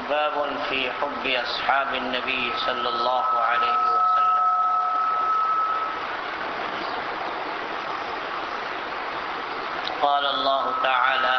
باب في حب أصحاب النبي صلى الله عليه وسلم. قال الله تعالى: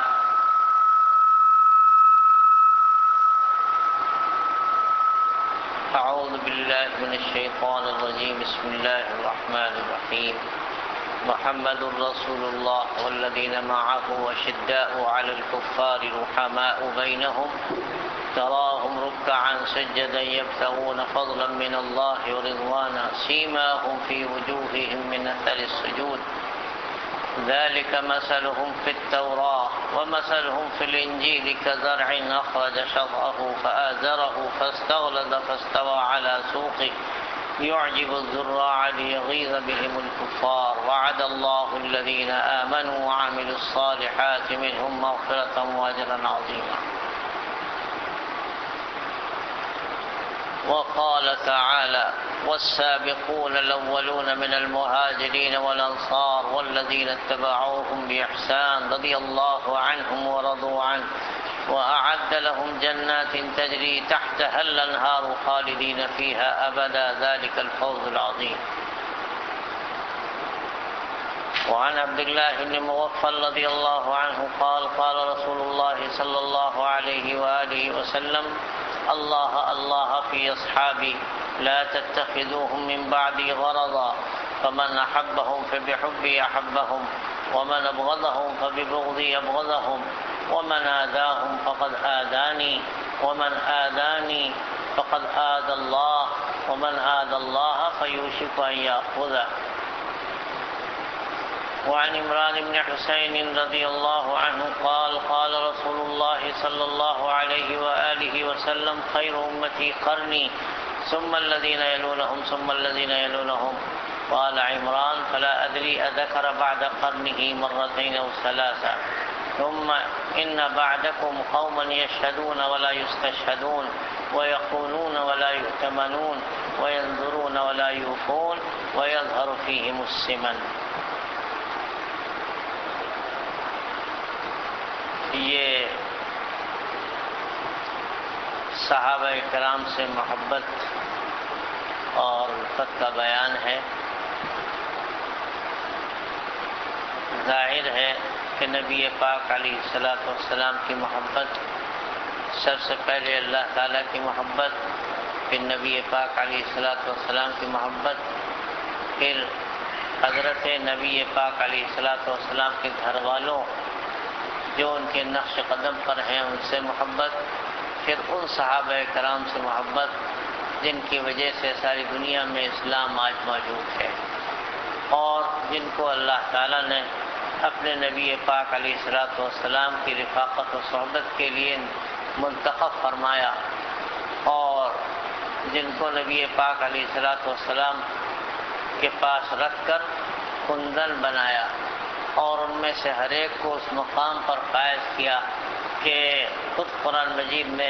أعوذ بالله من الشيطان الرجيم. بسم الله الرحمن الرحيم. محمد رسول الله والذين معه أشداء على الكفار رحماء بينهم تراهم ركعا سجدا يبتغون فضلا من الله ورضوانا سيماهم في وجوههم من أثر السجود ذلك مثلهم في التوراة ومثلهم في الإنجيل كزرع أخرج شطأه فآزره فاستغلظ فاستوى على سوقه يعجب الزراع ليغيظ بهم الكفار وعد الله الذين آمنوا وعملوا الصالحات منهم مغفرة وأجرا عظيما. وقال تعالى: والسابقون الأولون من المهاجرين والأنصار والذين اتبعوهم بإحسان رضي الله عنهم ورضوا عنه وأعد لهم جنات تجري تحتها الأنهار خالدين فيها أبدا ذلك الفوز العظيم. وعن عبد الله بن مغفل رضي الله عنه قال: قال رسول الله صلى الله عليه وآله وسلم: الله الله في أصحابي لا تتخذوهم من بعدي غرضا فمن أحبهم فبحبي أحبهم ومن أبغضهم فببغضي أبغضهم ومن آذاهم فقد آذاني ومن آذاني فقد آذى الله ومن آذى الله فيوشك أن يأخذه. وعن عمران بن حسين رضي الله عنه قال: قال رسول الله صلى الله عليه وآله وسلم: خير أمتي قرني ثم الذين يلونهم ثم الذين يلونهم. قال عمران: فلا أدري أذكر بعد قرنه مرتين أو ثلاثة. ثم إن بعدكم قوما يشهدون ولا يستشهدون ويخونون ولا يؤتمنون وينذرون ولا يوفون ويظهر فيهم السمن. یہ صحابہ کرام سے محبت اور الفت کا بیان ہے. ظاہر ہے کہ نبی پاک علیہ الصلاۃ والسلام کی محبت سب سے پہلے اللہ تعالیٰ کی محبت، پھر نبی پاک علیہ الصلاۃ والسلام کی محبت، پھر حضرت نبی پاک علیہ الصلاۃ والسلام کے گھر والوں جو ان کے نقش قدم پر ہیں ان سے محبت، پھر ان صحابہ کرام سے محبت جن کی وجہ سے ساری دنیا میں اسلام آج موجود ہے اور جن کو اللہ تعالیٰ نے اپنے نبی پاک علیہ الصلاۃ والسلام کی رفاقت و صحبت کے لیے منتخب فرمایا اور جن کو نبی پاک علیہ الصلاۃ والسلام کے پاس رکھ کر کندن بنایا اور ان میں سے ہر ایک کو اس مقام پر فائز کیا کہ خود قرآن مجید میں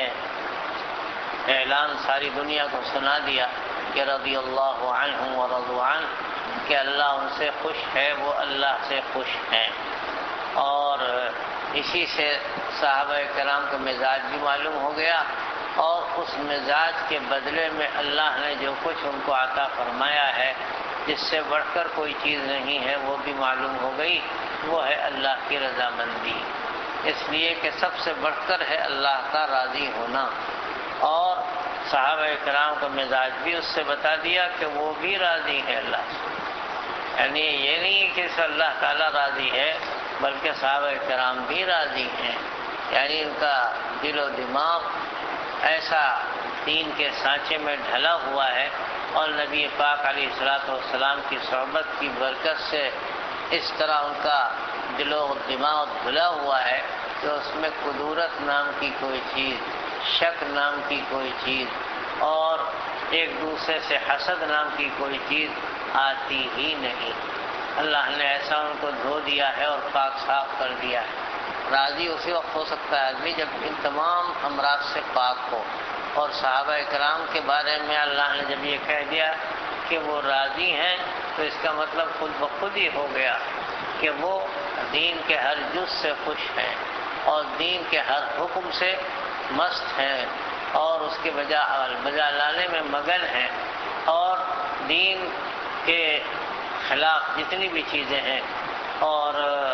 اعلان ساری دنیا کو سنا دیا کہ رضی اللہ عنہم ورضوا عنہ، کہ اللہ ان سے خوش ہے، وہ اللہ سے خوش ہیں. اور اسی سے صحابہ کرام کا مزاج بھی معلوم ہو گیا اور اس مزاج کے بدلے میں اللہ نے جو کچھ ان کو عطا فرمایا ہے جس سے بڑھ کر کوئی چیز نہیں ہے وہ بھی معلوم ہو گئی، وہ ہے اللہ کی رضامندی. اس لیے کہ سب سے بڑھ کر ہے اللہ کا راضی ہونا. اور صحابہ کرام کا مزاج بھی اس سے بتا دیا کہ وہ بھی راضی ہے اللہ سے. یعنی یہ نہیں کہ صرف اللہ تعالیٰ راضی ہے بلکہ صحابہ کرام بھی راضی ہیں. یعنی ان کا دل و دماغ ایسا دین کے سانچے میں ڈھلا ہوا ہے اور نبی پاک علیہ الصلاۃ والسلام کی صحبت کی برکت سے اس طرح ان کا دل و دماغ دھلا ہوا ہے کہ اس میں قدورت نام کی کوئی چیز، شک نام کی کوئی چیز اور ایک دوسرے سے حسد نام کی کوئی چیز آتی ہی نہیں. اللہ نے ایسا ان کو دھو دیا ہے اور پاک صاف کر دیا ہے. راضی اسی وقت ہو سکتا ہے آدمی جب ان تمام امراض سے پاک ہو. اور صحابہ کرام کے بارے میں اللہ نے جب یہ کہہ دیا کہ وہ راضی ہیں تو اس کا مطلب خود بخود ہی ہو گیا کہ وہ دین کے ہر جز سے خوش ہیں اور دین کے ہر حکم سے مست ہیں اور اس کے بجا لانے میں مگن ہیں، اور دین کے خلاف جتنی بھی چیزیں ہیں اور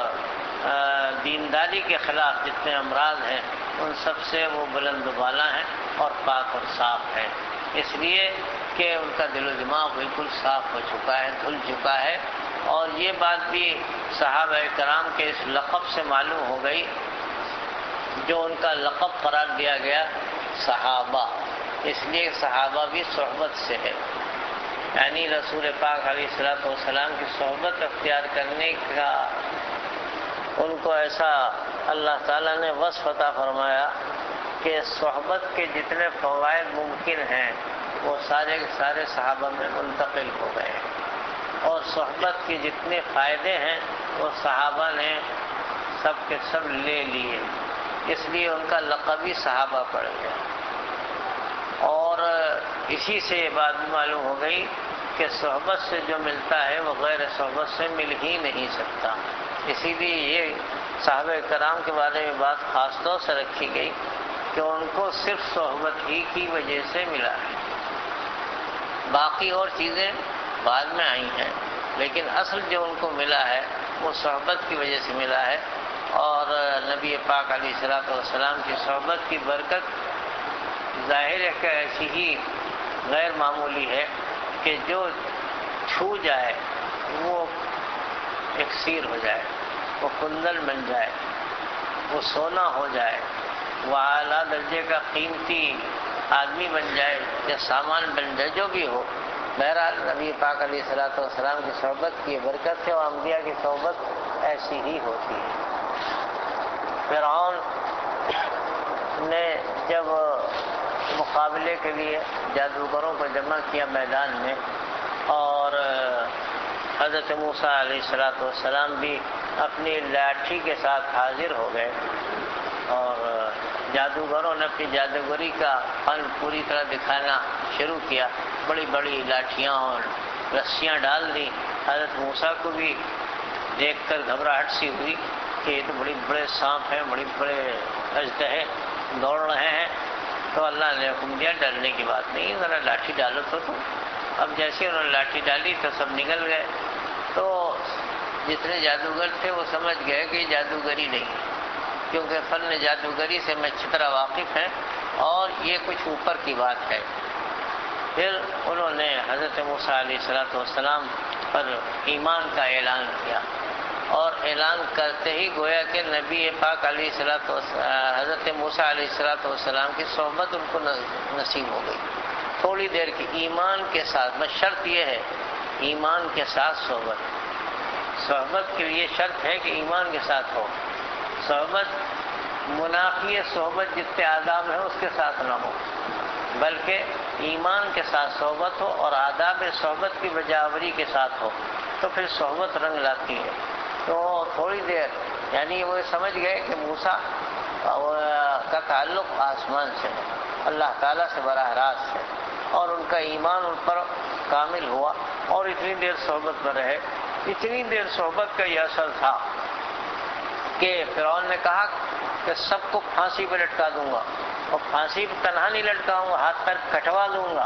دینداری کے خلاف جتنے امراض ہیں ان سب سے وہ بلند و بالا ہیں اور پاک اور صاف ہیں، اس لیے کہ ان کا دل و دماغ بالکل صاف ہو چکا ہے، دھل چکا ہے۔ اور یہ بات بھی صحابہ کرام کے اس لقب سے معلوم ہو گئی جو ان کا لقب قرار دیا گیا صحابہ، اس لیے صحابہ بھی صحبت سے ہے، یعنی رسول پاک علیہ الصلوۃ والسلام کی صحبت اختیار کرنے کا ان کو ایسا اللہ تعالیٰ نے وصف عطا فرمایا کہ صحبت کے جتنے فوائد ممکن ہیں وہ سارے کے سارے صحابہ میں منتقل ہو گئے، اور صحبت کے جتنے فائدے ہیں وہ صحابہ نے سب کے سب لے لیے، اس لیے ان کا لقب ہی صحابہ پڑ گیا۔ اور اسی سے یہ بات بھی معلوم ہو گئی کہ صحبت سے جو ملتا ہے وہ غیر صحبت سے مل ہی نہیں سکتا، اسی لیے یہ صحابہ کرام کے بارے میں بات خاص طور سے رکھی گئی کہ ان کو صرف صحبت ہی کی وجہ سے ملا ہے، باقی اور چیزیں بعد میں آئی ہیں، لیکن اصل جو ان کو ملا ہے وہ صحبت کی وجہ سے ملا ہے۔ اور نبی پاک علیہ الصلوۃ والسلام کی صحبت کی برکت ظاہر ہے کہ ایسی ہی غیر معمولی ہے کہ جو چھو جائے وہ اکسیر ہو جائے، وہ کندن بن جائے، وہ سونا ہو جائے، وہ اعلیٰ درجے کا قیمتی آدمی بن جائے یا سامان بن جائے، جو بھی ہو۔ بہرحال نبی پاک علیہ الصلوۃ والسلام کی صحبت کی برکت ہے، اور انبیاء کی صحبت ایسی ہی ہوتی ہے۔ فرعون نے جب مقابلے کے لیے جادوگروں کو جمع کیا میدان میں، اور حضرت موسیٰ علیہ السلام بھی اپنی لاٹھی کے ساتھ حاضر ہو گئے، اور جادوگروں نے اپنی جادوگری کا فن پوری طرح دکھانا شروع کیا، بڑی بڑی لاٹھیاں اور رسیاں ڈال دی۔ حضرت موسیٰ کو بھی دیکھ کر گھبراہٹ سی ہوئی کہ یہ تو بڑے بڑے سانپ ہیں، بڑے بڑے اژدہے دوڑ رہے ہیں، تو اللہ نے حکم دیا ڈرنے کی بات نہیں، ذرا لاٹھی ڈالو تو تم۔ اب جیسے انہوں نے لاٹھی ڈالی تو سب نکل گئے، تو جتنے جادوگر تھے وہ سمجھ گئے کہ یہ جادوگری نہیں، کیونکہ فن جادوگری سے میں اچھی طرح واقف ہیں اور یہ کچھ اوپر کی بات ہے۔ پھر انہوں نے حضرت موسیٰ علیہ السلام پر ایمان کا اعلان کیا، اور اعلان کرتے ہی گویا کہ نبی پاک علیہ حضرت موسیٰ علیہ السلام کی صحبت ان کو نصیب ہو گئی، تھوڑی دیر کی ایمان کے ساتھ۔ بس شرط یہ ہے ایمان کے ساتھ صحبت کے لیے شرط ہے کہ ایمان کے ساتھ ہو۔ صحبت منافی صحبت جتنے آداب ہیں اس کے ساتھ نہ ہو، بلکہ ایمان کے ساتھ صحبت ہو اور آداب صحبت کی بجاوری کے ساتھ ہو، تو پھر صحبت رنگ لاتی ہے۔ تو تھوڑی دیر یعنی وہ سمجھ گئے کہ موسیٰ کا تعلق آسمان سے ہے، اللہ تعالیٰ سے براہ راست ہے، اور ان کا ایمان ان پر کامل ہوا، اور اتنی دیر صحبت میں رہے۔ اتنی دیر صحبت کا یہ اثر تھا کہ فرعون نے کہا کہ سب کو پھانسی پہ لٹکا دوں گا، اور پھانسی پہ تنہا نہیں لٹکاؤں گا، ہاتھ پیر کٹوا دوں گا۔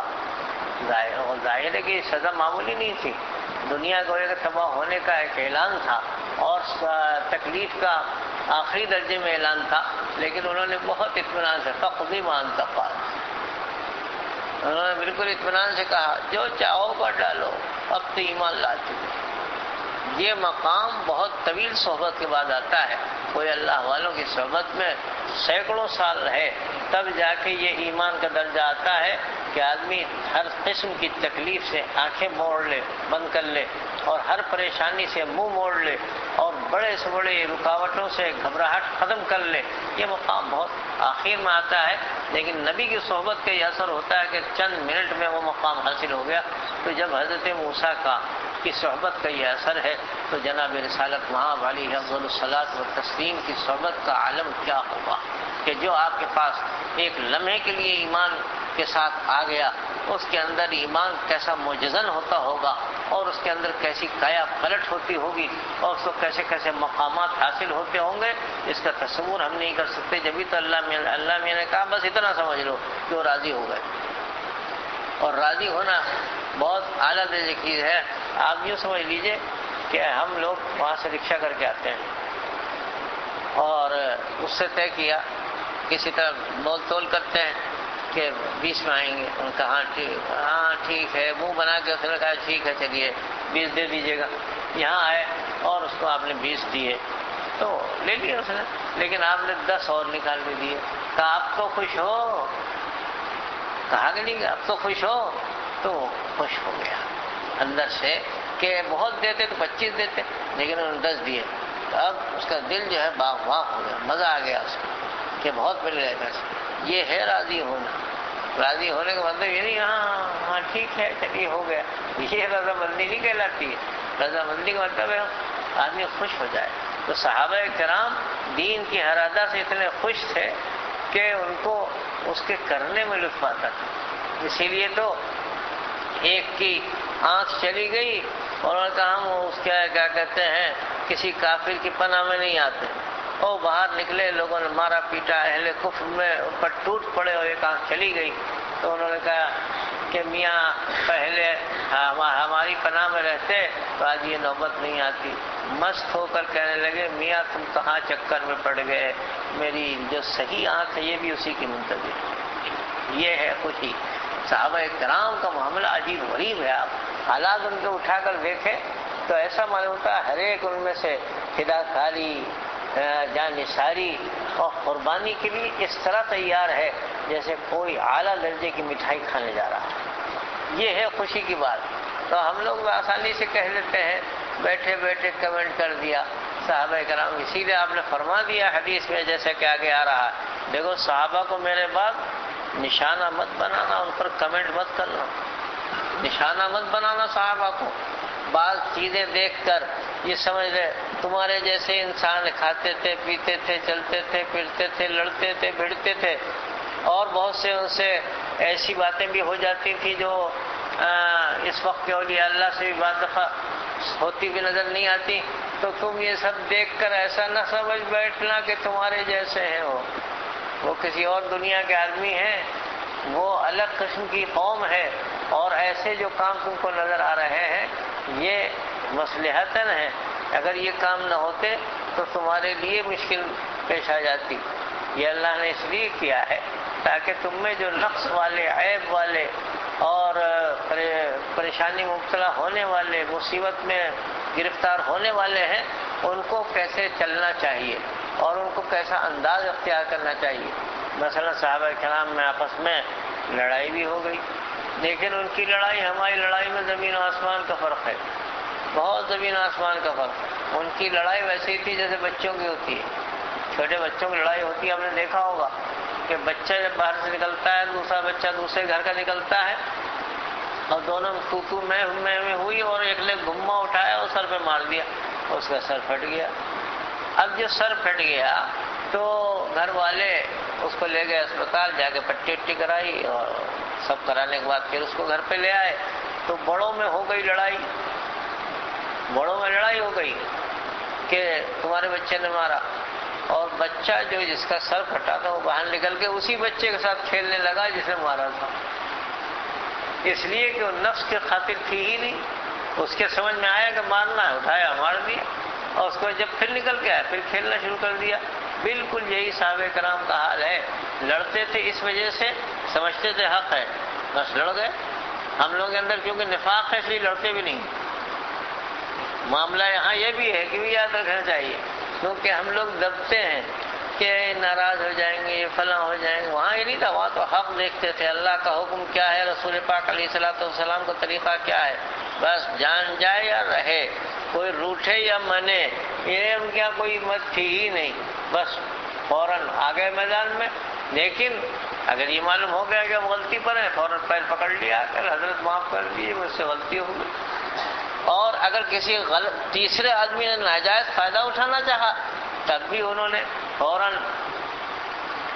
ظاہر ہے کہ سزا معمولی نہیں تھی، دنیا کو ایک تباہ ہونے کا ایک اعلان تھا اور تکلیف کا آخری درجے میں اعلان تھا، لیکن انہوں نے بہت اطمینان سے فقضی ما انت قاض، انہوں نے بالکل اطمینان سے کہا جو چاہو کر ڈالو، اب تو ایمان لا چکے۔ یہ مقام بہت طویل صحبت کے بعد آتا ہے، کوئی اللہ والوں کی صحبت میں سینکڑوں سال رہے تب جا کے یہ ایمان کا درجہ آتا ہے کہ آدمی ہر قسم کی تکلیف سے آنکھیں موڑ لے، بند کر لے، اور ہر پریشانی سے منہ موڑ لے، اور بڑے سے بڑے رکاوٹوں سے گھبراہٹ ختم کر لے۔ یہ مقام بہت آخر میں آتا ہے، لیکن نبی کی صحبت کا یہ اثر ہوتا ہے کہ چند منٹ میں وہ مقام حاصل ہو گیا۔ تو جب حضرت موسیٰ کی صحبت کا یہ اثر ہے تو جناب رسالت مآب علیہ افضل الصلاۃ والتسلیم کی صحبت کا عالم کیا ہوگا کہ جو آپ کے پاس ایک لمحے کے لیے ایمان کے ساتھ آ گیا اس کے اندر ایمان کیسا معجزن ہوتا ہوگا اور اس کے اندر کیسی کایا پلٹ ہوتی ہوگی اور اس کو کیسے کیسے مقامات حاصل ہوتے ہوں گے، اس کا تصور ہم نہیں کر سکتے۔ جبھی تو اللہ میاں نے کہا بس اتنا سمجھ لو کہ وہ راضی ہو گئے، اور راضی ہونا بہت اعلیٰ درجے کی چیز ہے۔ آپ یوں سمجھ لیجئے کہ ہم لوگ وہاں سے رکشا کر کے آتے ہیں اور اس سے طے کیا، کسی طرح مول تول کرتے ہیں کہ 20 میں آئیں گے، ان کا ہاں ٹھیک ہے، منہ بنا کے اس نے کہا ٹھیک ہے چلیے 20 دے دیجیے گا۔ یہاں آئے اور اس کو آپ نے 20 دیے تو لے لیے اس نے، لیکن آپ نے 10 اور نکال کے دیے۔ کہا آپ تو خوش ہو، کہا کہ نہیں اب تو خوش ہو، تو خوش ہو گیا اندر سے کہ بہت دیتے تو 25 دیتے، لیکن انہوں نے 10 دیے، تو اب اس کا دل جو ہے باغ واہ ہو گیا، مزہ آ گیا اس کو کہ بہت مل گئے پیسے۔ یہ ہے راضی ہونا۔ راضی ہونے کا مطلب یہ نہیں ہاں ٹھیک ہے چلیے ہو گیا، یہ رضامندی نہیں کہلاتی ہے۔ رضامندی کا مطلب ہے آدمی خوش ہو جائے۔ تو صحابہ کرام دین کی ہر ادا سے اتنے خوش تھے کہ ان کو اس کے کرنے میں لطف آتا تھا۔ اسی لیے تو ایک کی آنکھ چلی گئی اور انہوں نے کہا ہم اس کیا کہتے ہیں کسی کافر کی پناہ میں نہیں آتے، اور باہر نکلے، لوگوں نے مارا پیٹا، اہل کفر میں ان پر ٹوٹ پڑے اور ایک آنکھ چلی گئی، تو انہوں نے کہا کہ میاں پہلے ہماری پناہ میں رہتے تو آج یہ نوبت نہیں آتی۔ مست ہو کر کہنے لگے میاں تم کہاں چکر میں پڑ گئے، میری جو صحیح آنکھ ہے یہ بھی اسی کی منتظر ہے۔ یہ ہے خوشی۔ صحابہ کرام کا معاملہ عجیب غریب ہے۔ آپ حالات ان کے اٹھا کر دیکھیں تو ایسا معلوم ہوتا ہے ہر ایک ان میں سے فدا کاری، جان نثاری اور قربانی کے لیے اس طرح تیار ہے جیسے کوئی اعلیٰ درجے کی مٹھائی کھانے جا رہا ہے۔ یہ ہے خوشی کی بات۔ تو ہم لوگ آسانی سے کہہ لیتے ہیں، بیٹھے بیٹھے کمنٹ کر دیا صحابہ کرام، اسی لیے آپ نے فرما دیا حدیث میں جیسے کہ آگے آ رہا ہے، دیکھو صحابہ کو میرے بعد نشانہ مت بنانا، ان پر کمنٹ مت کرنا، نشانہ مت بنانا صحابہ کو۔ بعض چیزیں دیکھ کر یہ سمجھ لے تمہارے جیسے انسان کھاتے تھے، پیتے تھے، چلتے تھے، پھرتے تھے، لڑتے تھے، بھیڑتے تھے، اور بہت سے ان سے ایسی باتیں بھی ہو جاتی تھی جو اس وقت کے اولیاء اللہ سے بھی بعض دفعہ ہوتی بھی نظر نہیں آتی، تو تم یہ سب دیکھ کر ایسا نہ سمجھ بیٹھنا کہ تمہارے جیسے ہیں وہ کسی اور دنیا کے آدمی ہیں، وہ الگ قسم کی قوم ہے، اور ایسے جو کام تم کو نظر آ رہے ہیں یہ مصلحتاً ہے، اگر یہ کام نہ ہوتے تو تمہارے لیے مشکل پیش آ جاتی۔ یہ اللہ نے اس لیے کیا ہے تاکہ تم میں جو نقص والے، عیب والے اور پریشانی مبتلا ہونے والے، مصیبت میں گرفتار ہونے والے ہیں، ان کو کیسے چلنا چاہیے اور ان کو کیسا انداز اختیار کرنا چاہیے۔ مثلا صحابہ کرام میں آپس میں لڑائی بھی ہو گئی، لیکن ان کی لڑائی ہماری لڑائی میں زمین و آسمان کا فرق ہے، بہت زمین و آسمان کا فرق ہے۔ ان کی لڑائی ویسے ہی تھی جیسے بچوں کی ہوتی ہے، چھوٹے بچوں کی لڑائی ہوتی ہے، ہم نے دیکھا ہوگا کہ بچہ جب باہر سے نکلتا ہے، دوسرا بچہ دوسرے گھر کا نکلتا ہے، اور دونوں تو میں ہوئی، اور ایک نے گھما اٹھایا اور سر پہ مار دیا، اس کا سر پھٹ گیا۔ اب جو سر پھٹ گیا تو گھر والے اس کو لے گئے اسپتال، جا کے پٹی وٹی کرائی، اور سب کرانے کے بعد پھر اس کو گھر پہ لے آئے، تو بڑوں میں ہو گئی لڑائی، بڑوں میں لڑائی ہو گئی کہ تمہارے بچے نے مارا، اور بچہ جو جس کا سر پھٹا تھا وہ باہر نکل کے اسی بچے کے ساتھ کھیلنے لگا جس نے مارا تھا، اس لیے کہ وہ نفس کی خاطر تھی ہی نہیں، اس کے سمجھ میں آیا کہ مارنا ہے، اٹھایا مار دیا، اور اس کو جب پھر نکل کے آیا پھر کھیلنا شروع کر دیا۔ بالکل یہی صحابہ کرام کا حال ہے، لڑتے تھے اس وجہ سے سمجھتے تھے حق ہے، بس لڑ گئے۔ ہم لوگوں کے اندر کیونکہ نفاق ہے اس لیے لڑتے بھی نہیں۔ معاملہ یہاں یہ بھی ہے کہ بھی یاد رکھنا چاہیے، کیونکہ ہم لوگ دبتے ہیں کہ ناراض ہو جائیں گے، یہ فلاں ہو جائیں گے، وہاں یہ نہیں تھا، وہاں تو حق دیکھتے تھے، اللہ کا حکم کیا ہے، رسول پاک علیہ الصلوۃ والسلام کا طریقہ کیا ہے، بس جان جائے یا رہے، کوئی روٹھے یا منے، یہ ان کے یہاں کوئی مت تھی ہی نہیں، بس فوراً آ گئے میدان میں۔ لیکن اگر یہ معلوم ہو گیا کہ اب غلطی پر ہے، فوراً پیر پکڑ لیا کر حضرت معاف کر دیجیے، مجھ سے غلطی ہو گئی۔ اور اگر کسی تیسرے آدمی نے ناجائز فائدہ اٹھانا چاہا تب بھی انہوں نے فوراً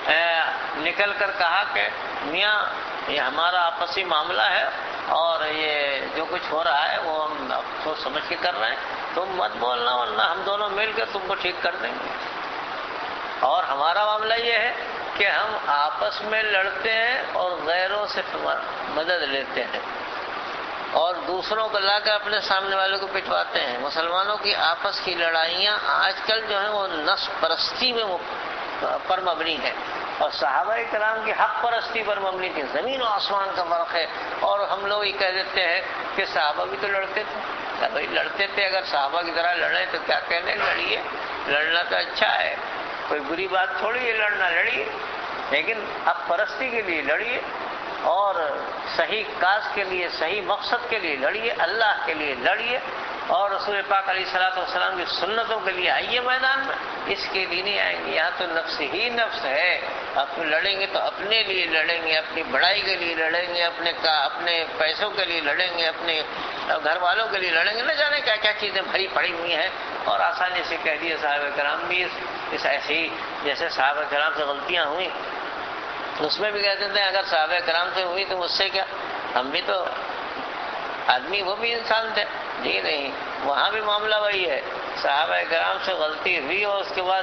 نکل کر کہا کہ میاں یہ ہمارا آپسی معاملہ ہے اور یہ جو کچھ ہو رہا ہے وہ ہم سوچ سمجھ کے کر رہے ہیں، تم مت بولنا ورنہ ہم دونوں مل کے تم کو ٹھیک کر دیں گے۔ اور ہمارا معاملہ یہ ہے کہ ہم آپس میں لڑتے ہیں اور غیروں سے مدد لیتے ہیں اور دوسروں کو لا کر اپنے سامنے والوں کو پٹواتے ہیں۔ مسلمانوں کی آپس کی لڑائیاں آج کل جو ہیں وہ نفس پرستی پر مبنی ہے، اور صحابہ کرام کی حق پرستی پر مبنی تھی۔ زمین و آسمان کا فرق ہے، اور ہم لوگ یہ کہہ دیتے ہیں کہ صحابہ بھی تو لڑتے تھے۔ بھائی لڑتے تھے، اگر صحابہ کی طرح لڑیں تو کیا کہنے، لڑیے، لڑنا تو اچھا ہے، کوئی بری بات تھوڑی ہے لڑنا، لڑیے، لیکن حق پرستی کے لیے لڑیے اور صحیح کاز کے لیے، صحیح مقصد کے لیے لڑیے، اللہ کے لیے لڑیے، اور رسول پاک علیہ الصلوۃ والسلام کی سنتوں کے لیے آئیے میدان میں۔ اس کے لیے نہیں آئیں گے، یہاں تو نفس ہی نفس ہے۔ آپ لڑیں گے تو اپنے لیے لڑیں گے، اپنی بڑائی کے لیے لڑیں گے، اپنے پیسوں کے لیے لڑیں گے، اپنے گھر والوں کے لیے لڑیں گے، نہ جانے کیا کیا چیزیں بھری پڑی ہوئی ہیں، اور آسانی سے کہہ دیے صحابہ کرام بھی اس ایسے ہی جیسے صحابہ کرام سے غلطیاں ہوئیں اس میں بھی کہتے تھے اگر صحابہ کرام سے ہوئی تو مجھ سے کیا، ہم بھی تو آدمی، وہ بھی انسان تھے۔ جی نہیں، وہاں بھی معاملہ وہی ہے، صحابہ کرام سے غلطی ہوئی اور اس کے بعد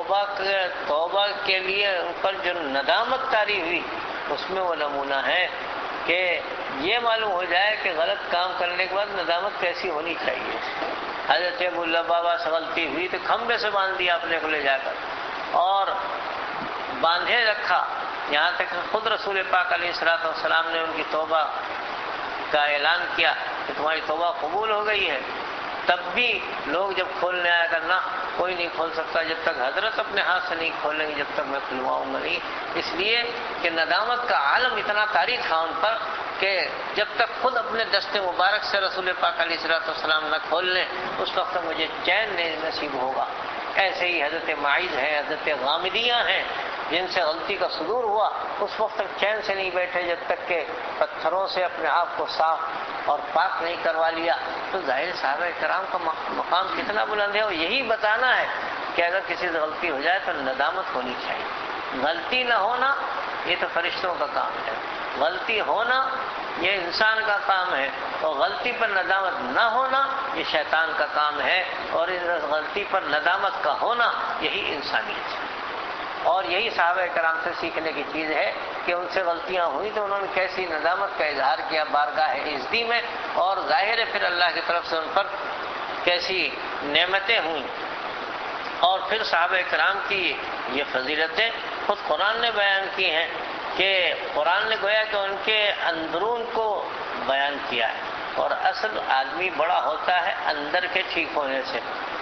توبہ کے لیے ان پر جو ندامت طاری ہوئی، اس میں وہ نمونہ ہے کہ یہ معلوم ہو جائے کہ غلط کام کرنے کے بعد ندامت کیسی ہونی چاہیے۔ حضرت ابو اللہ بابا سے غلطی ہوئی تو کھمبے سے باندھ دیا اپنے کو لے جا کر اور باندھے رکھا، یہاں تک کہ خود رسول پاک علیہ الصلوۃ والسلام نے ان کی توبہ کا اعلان کیا کہ تمہاری توبہ قبول ہو گئی ہے۔ تب بھی لوگ جب کھولنے آیا کرنا، کوئی نہیں کھول سکتا جب تک حضرت اپنے ہاتھ سے نہیں کھولیں گے، جب تک میں کھلواؤں گا نہیں، اس لیے کہ ندامت کا عالم اتنا طاری تھا ان پر کہ جب تک خود اپنے دست مبارک سے رسول پاک علیہ الصلوۃ والسلام نہ کھول لیں اس وقت مجھے چین نہیں نصیب ہوگا۔ ایسے ہی حضرت معاذ ہیں، حضرت غامدیہ ہیں، جن سے غلطی کا صدور ہوا اس وقت تک چین سے نہیں بیٹھے جب تک کہ پتھروں سے اپنے آپ کو صاف اور پاک نہیں کروا لیا۔ تو ظاہر صحابہ کرام کا مقام کتنا بلند ہے، اور یہی بتانا ہے کہ اگر کسی سے غلطی ہو جائے تو ندامت ہونی چاہیے۔ غلطی نہ ہونا یہ تو فرشتوں کا کام ہے، غلطی ہونا یہ انسان کا کام ہے، اور غلطی پر ندامت نہ ہونا یہ شیطان کا کام ہے، اور اس غلطی پر ندامت کا ہونا یہی انسانیت ہے۔ اور یہی صحابہ کرام سے سیکھنے کی چیز ہے کہ ان سے غلطیاں ہوئی تو انہوں نے کیسی ندامت کا اظہار کیا بارگاہ عزتی میں، اور ظاہر ہے پھر اللہ کی طرف سے ان پر کیسی نعمتیں ہوئیں۔ اور پھر صحابہ کرام کی یہ فضیلتیں خود قرآن نے بیان کی ہیں کہ قرآن نے گویا کہ ان کے اندرون کو بیان کیا ہے، اور اصل آدمی بڑا ہوتا ہے اندر کے ٹھیک ہونے سے۔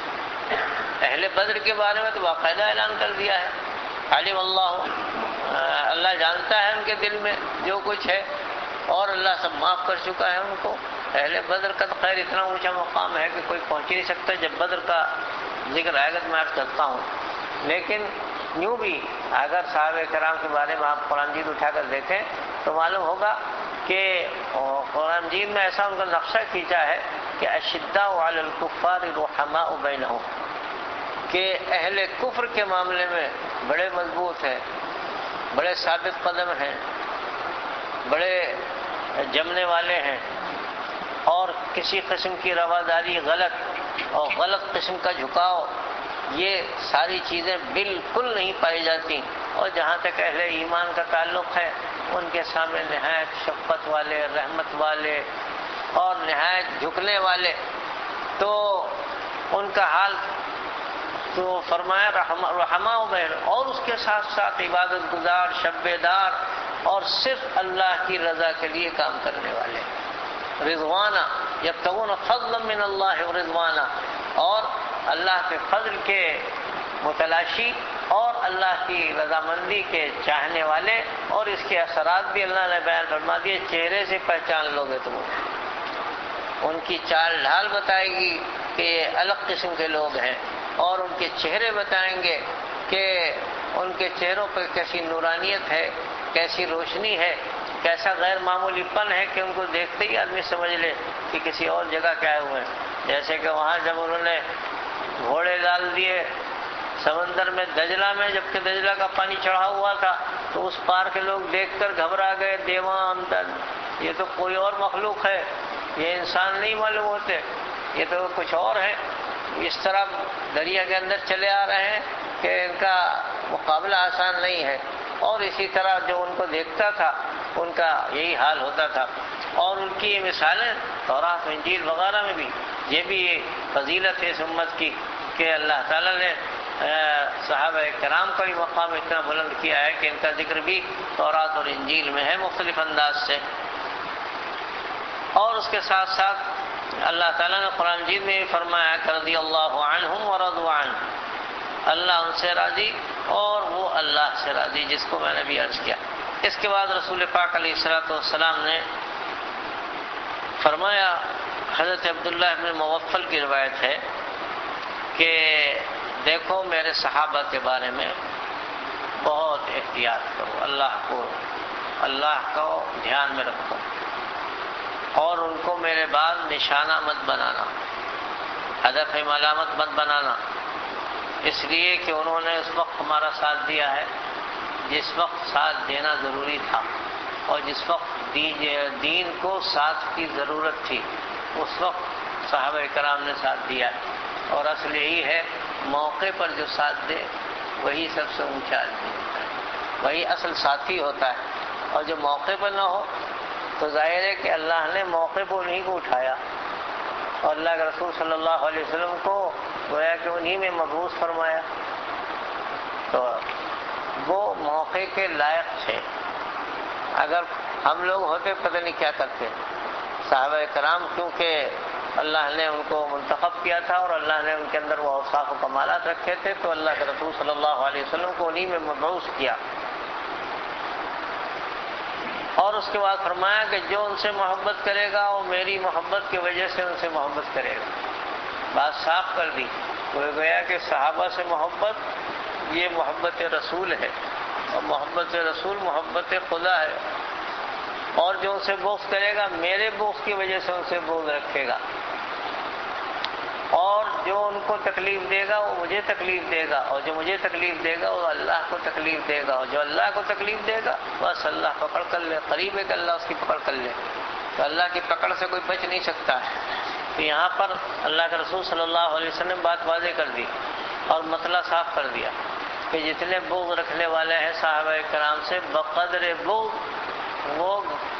اہل بدر کے بارے میں تو باقاعدہ اعلان کر دیا ہے، علم اللہ جانتا ہے ان کے دل میں جو کچھ ہے، اور اللہ سب معاف کر چکا ہے ان کو۔ اہل بدر کا تو خیر اتنا اونچا مقام ہے کہ کوئی پہنچ ہی نہیں سکتا، جب بدر کا ذکر آئے گا تو میں عرض کرتا ہوں، لیکن یوں بھی اگر صحابہ کرام کے بارے میں آپ قرآن مجید اٹھا کر دیکھیں تو معلوم ہوگا کہ قرآن مجید میں ایسا ان کا نقشہ کھینچا ہے کہ اشداء علی الکفار رحماء بینہم، کہ اہل کفر کے معاملے میں بڑے مضبوط ہیں، بڑے ثابت قدم ہیں، بڑے جمنے والے ہیں، اور کسی قسم کی رواداری غلط اور غلط قسم کا جھکاؤ یہ ساری چیزیں بالکل نہیں پائی جاتی۔ اور جہاں تک اہل ایمان کا تعلق ہے ان کے سامنے نہایت شفقت والے، رحمت والے اور نہایت جھکنے والے، تو ان کا حال تو فرمایا رحماء بین، اور اس کے ساتھ ساتھ عبادت گزار، شب بیدار، اور صرف اللہ کی رضا کے لیے کام کرنے والے، رضوانہ یبتغون فضلا من اللہ ورضوانہ، اور اللہ کے فضل کے متلاشی اور اللہ کی رضامندی کے چاہنے والے۔ اور اس کے اثرات بھی اللہ نے بیان فرما دیے، چہرے سے پہچان لوگے تم ان کی چال ڈھال بتائے گی کہ یہ الگ قسم کے لوگ ہیں، اور ان کے چہرے بتائیں گے کہ ان کے چہروں پر کیسی نورانیت ہے، کیسی روشنی ہے، کیسا غیر معمولی پن ہے کہ ان کو دیکھتے ہی آدمی سمجھ لے کہ کسی اور جگہ کے آئے ہوئے ہیں۔ جیسے کہ وہاں جب انہوں نے گھوڑے ڈال دیے سمندر میں دجلہ میں، جبکہ دجلہ کا پانی چڑھا ہوا تھا، تو اس پار کے لوگ دیکھ کر گھبرا گئے، دیوان یہ تو کوئی اور مخلوق ہے، یہ انسان نہیں معلوم ہوتے، یہ تو کچھ اور ہے۔ اس طرح دریا کے اندر چلے آ رہے ہیں کہ ان کا مقابلہ آسان نہیں ہے۔ اور اسی طرح جو ان کو دیکھتا تھا ان کا یہی حال ہوتا تھا۔ اور ان کی یہ مثالیں تورات و انجیل وغیرہ میں بھی، یہ بھی فضیلت ہے اس امت کی کہ اللہ تعالیٰ نے صحابہ کرام کا بھی مقام اتنا بلند کیا ہے کہ ان کا ذکر بھی تورات اور انجیل میں ہے مختلف انداز سے۔ اور اس کے ساتھ ساتھ اللہ تعالیٰ نے قرآن مجید میں بھی فرمایا کہ رضی اللہ عنہم ورضوا عنہ، اللہ ان سے راضی اور وہ اللہ سے راضی، جس کو میں نے بھی عرض کیا۔ اس کے بعد رسول پاک علیہ السلام نے فرمایا، حضرت عبداللہ بن مغفل کی روایت ہے کہ دیکھو میرے صحابہ کے بارے میں بہت احتیاط کرو، اللہ کو دھیان میں رکھو، اور ان کو میرے بعد نشانہ مت بنانا، ہدف ملامت مت بنانا، اس لیے کہ انہوں نے اس وقت ہمارا ساتھ دیا ہے جس وقت ساتھ دینا ضروری تھا، اور جس وقت دین کو ساتھ کی ضرورت تھی اس وقت صحابہ کرام نے ساتھ دیا ہے۔ اور اصل یہی ہے، موقع پر جو ساتھ دے وہی سب سے اونچا آدمی ہوتا ہے، وہی اصل ساتھی ہوتا ہے۔ اور جو موقع پر نہ ہو تو ظاہر ہے کہ اللہ نے موقع پر انہیں کو اٹھایا، اور اللہ کے رسول صلی اللہ علیہ وسلم کو گویا کہ انہیں میں مبعوث فرمایا، تو وہ موقع کے لائق تھے۔ اگر ہم لوگ ہوتے پتہ نہیں کیا کرتے۔ صحابہ کرام کیونکہ اللہ نے ان کو منتخب کیا تھا اور اللہ نے ان کے اندر وہ اوصاف و کمالات رکھے تھے، تو اللہ کے رسول صلی اللہ علیہ وسلم کو انہیں میں مبعوث کیا۔ اور اس کے بعد فرمایا کہ جو ان سے محبت کرے گا وہ میری محبت کی وجہ سے ان سے محبت کرے گا۔ بات صاف کر دی، وہ گویا کہ صحابہ سے محبت یہ محبت رسول ہے، اور محبت رسول محبت خدا ہے، اور جو ان سے بغض کرے گا میرے بغض کی وجہ سے ان سے بغض رکھے گا، اور جو ان کو تکلیف دے گا وہ مجھے تکلیف دے گا، اور جو مجھے تکلیف دے گا وہ اللہ کو تکلیف دے گا، اور جو اللہ کو تکلیف دے گا بس اللہ پکڑ کر لے، قریب ہے کہ اللہ اس کی پکڑ کر لے، تو اللہ کی پکڑ سے کوئی بچ نہیں سکتا ہے۔ تو یہاں پر اللہ کے رسول صلی اللہ علیہ وسلم نے بات واضح کر دی اور مسئلہ صاف کر دیا کہ جتنے بغض رکھنے والے ہیں صحابہ کرام سے، بقدر بغض وہ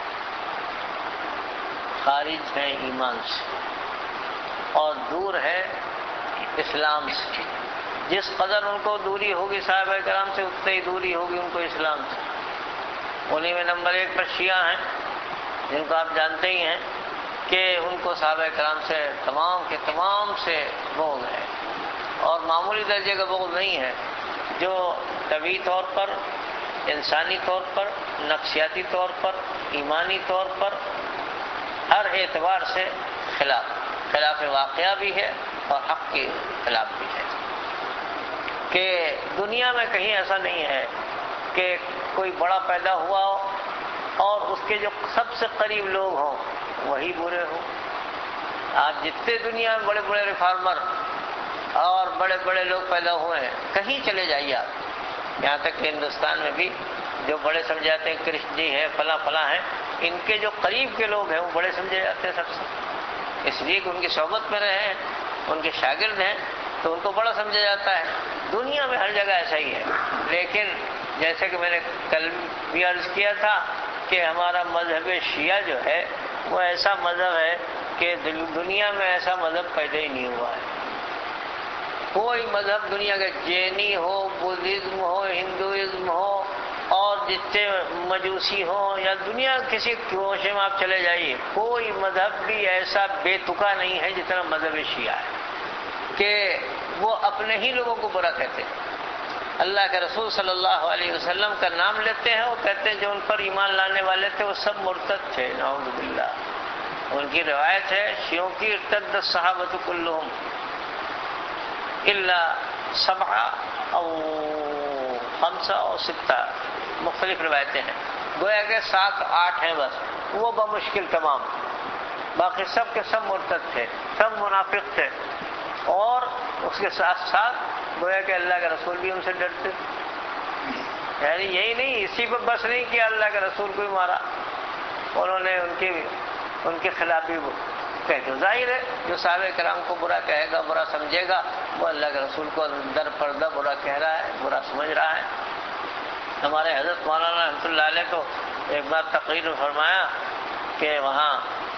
خارج ہیں ایمان سے اور دور ہے اسلام سے۔ جس قدر ان کو دوری ہوگی صحابہ کرام سے اتنی ہی دوری ہوگی ان کو اسلام سے۔ انہی میں نمبر 1 پر شیعہ ہیں، جن کو آپ جانتے ہی ہیں کہ ان کو صحابہ کرام سے تمام کے تمام سے بغض ہے، اور معمولی درجے کا بغض نہیں ہے، جو طبعی طور پر، انسانی طور پر، نفسیاتی طور پر، ایمانی طور پر، ہر اعتبار سے خلاف واقعہ بھی ہے اور حق کے خلاف بھی ہے۔ کہ دنیا میں کہیں ایسا نہیں ہے کہ کوئی بڑا پیدا ہوا ہو اور اس کے جو سب سے قریب لوگ ہوں وہی برے ہوں۔ آپ جتنے دنیا میں بڑے بڑے ریفارمر اور بڑے بڑے لوگ پیدا ہوئے ہیں، کہیں چلے جائیے آپ، یہاں تک کہ ہندوستان میں بھی جو بڑے سمجھے جاتے ہیں کرشن جی ہے، فلاں فلاں ہیں، ان کے جو قریب کے لوگ ہیں وہ بڑے سمجھے جاتے ہیں سب سے، اس لیے کہ ان کی صحبت میں رہے ہیں، ان کے شاگرد ہیں، تو ان کو بڑا سمجھا جاتا ہے۔ دنیا میں ہر جگہ ایسا ہی ہے، لیکن جیسے کہ میں نے کل بھی عرض کیا تھا کہ ہمارا مذہب شیعہ جو ہے وہ ایسا مذہب ہے کہ دنیا میں ایسا مذہب پیدا ہی نہیں ہوا ہے۔ کوئی مذہب دنیا کا، جینی ہو، بدھزم ہو، ہندوازم ہو، اور جتنے مجوسی ہوں یا دنیا کسی گوشے میں آپ چلے جائیے، کوئی مذہب بھی ایسا بے تکا نہیں ہے جتنا مذہب شیعہ ہے، کہ وہ اپنے ہی لوگوں کو برا کہتے ہیں۔ اللہ کے رسول صلی اللہ علیہ وسلم کا نام لیتے ہیں، وہ کہتے ہیں جو ان پر ایمان لانے والے تھے وہ سب مرتد تھے، نعوذ باللہ۔ ان کی روایت ہے شیعوں کی، ارتد الصحابۃ کلہم الا 7 او 5 او 6، مختلف روایتیں ہیں، گویا کہ 7 8 ہیں بس، وہ بمشکل تمام، باقی سب کے سب مرتد تھے، سب منافق تھے، اور اس کے ساتھ ساتھ گویا کہ اللہ کے رسول بھی ان سے ڈرتے، یعنی یہی نہیں، اسی پر بس نہیں کیا، اللہ کے رسول کو بھی مارا، انہوں نے ان کے خلاف بھی کہتے. ظاہر ہے جو صحابہ کرام کو برا کہے گا، برا سمجھے گا، وہ اللہ کے رسول کو در پردہ برا کہہ رہا ہے، برا سمجھ رہا ہے. ہمارے حضرت مولانا رحمۃ اللہ علیہ کو ایک بار تقریر میں فرمایا کہ وہاں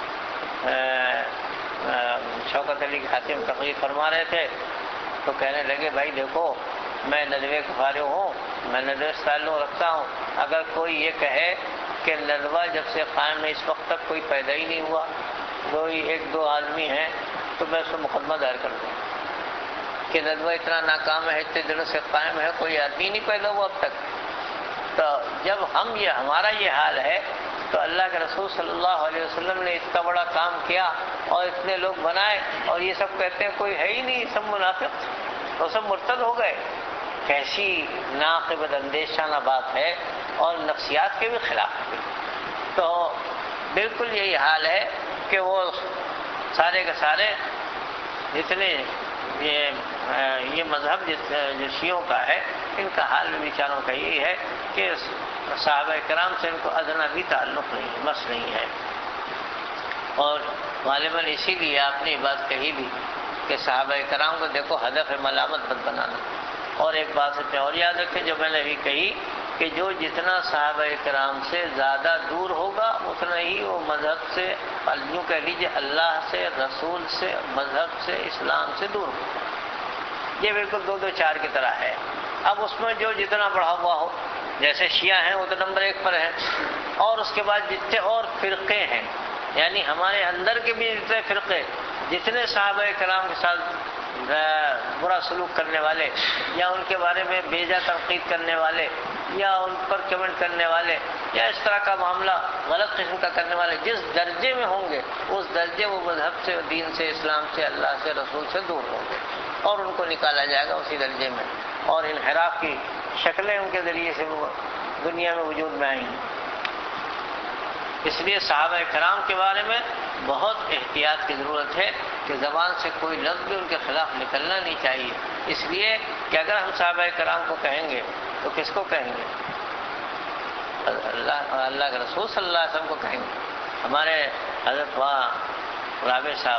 شوکت علی خاتم تقریر فرما رہے تھے تو کہنے لگے بھائی دیکھو میں ندوے کا فارغ ہوں، میں ندوے سے تعلق رکھتا ہوں، اگر کوئی یہ کہے کہ ندوہ جب سے قائم ہے اس وقت تک کوئی پیدا ہی نہیں ہوا، کوئی ایک دو آدمی ہیں، تو میں اس کو مقدمہ دائر کر دوں کہ ندوہ اتنا ناکام ہے، اتنے دنوں سے قائم ہے، کوئی آدمی نہیں پیدا ہوا اب تک. تو جب ہمارا یہ حال ہے تو اللہ کے رسول صلی اللہ علیہ وسلم نے اتنا بڑا کام کیا اور اتنے لوگ بنائے اور یہ سب کہتے ہیں کوئی ہے ہی نہیں، سب منافق اور سب مرتد ہو گئے. کیسی ناقابل اندیشانہ بات ہے اور نفسیات کے بھی خلاف ہے. تو بالکل یہی حال ہے کہ وہ سارے کے سارے جتنے یہ مذہب جو شیعوں کا ہے، ان کا حال بھی بیچاروں کا یہی ہے کہ صحابہ کرام سے ان کو ادنا بھی تعلق نہیں، مس نہیں ہے. اور غالباً اسی لیے آپ نے یہ بات کہی بھی کہ صحابہ کرام کو دیکھو ہدف ملامت مت بنانا. اور ایک بات سے اور یاد رکھیں جو میں نے بھی کہی کہ جو جتنا صحابہ کرام سے زیادہ دور ہوگا اتنا ہی وہ مذہب سے، یوں کہہ لیجیے اللہ سے، رسول سے، مذہب سے، اسلام سے دور ہوگا. یہ بالکل 2 2 4 کی طرح ہے. اب اس میں جو جتنا بڑھا ہوا ہو، جیسے شیعہ ہیں وہ تو نمبر 1 پر ہیں، اور اس کے بعد جتنے اور فرقے ہیں، یعنی ہمارے اندر کے بھی جتنے فرقے، جتنے صحابہ کرام کے ساتھ برا سلوک کرنے والے یا ان کے بارے میں بیجا تنقید کرنے والے یا ان پر کمنٹ کرنے والے یا اس طرح کا معاملہ غلط قسم کا کرنے والے جس درجے میں ہوں گے اس درجے وہ مذہب سے، دین سے، اسلام سے، اللہ سے، رسول سے دور ہوں گے اور ان کو نکالا جائے گا اسی درجے میں، اور انحراف کی شکلیں ان کے ذریعے سے دنیا میں وجود میں آئیں گی. اس لیے صحابہ کرام کے بارے میں بہت احتیاط کی ضرورت ہے کہ زبان سے کوئی لفظ بھی ان کے خلاف نکلنا نہیں چاہیے. اس لیے کہ اگر ہم صحابہ کرام کو کہیں گے تو کس کو کہیں گے؟ اللہ کے رسول صلی اللہ علیہ وسلم کو کہیں گے. ہمارے حضرت وہاں رابع صاحب